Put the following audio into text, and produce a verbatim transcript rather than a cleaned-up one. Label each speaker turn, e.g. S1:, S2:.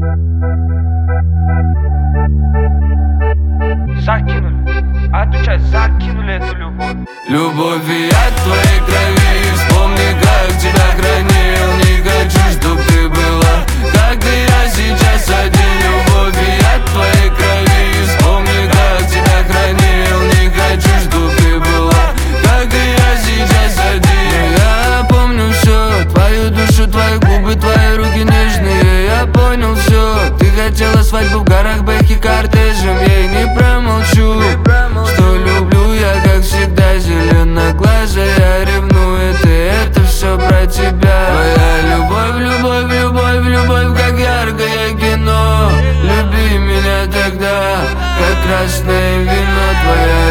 S1: Закинули, отвечай, закинули эту любовь.
S2: Любовь и от твоей крови. Вспомни, как тебя хранил. Не хочу, чтоб ты была, как и я сейчас один. Любовь и от твоей крови. Вспомни, как тебя хранил. Не хочу, чтоб ты была, как и я сейчас один. Я помню все, твою душу, твои губы, твои руки нежные. Я понял все, ты хотела свадьбу в горах, бэхи кортежем. Я и не промолчу, что люблю я, как всегда, зеленоглазая. Я ревную, ты, это все про тебя. Твоя любовь, любовь, любовь, любовь, как яркое кино. Люби меня тогда, как красное вино. Твоя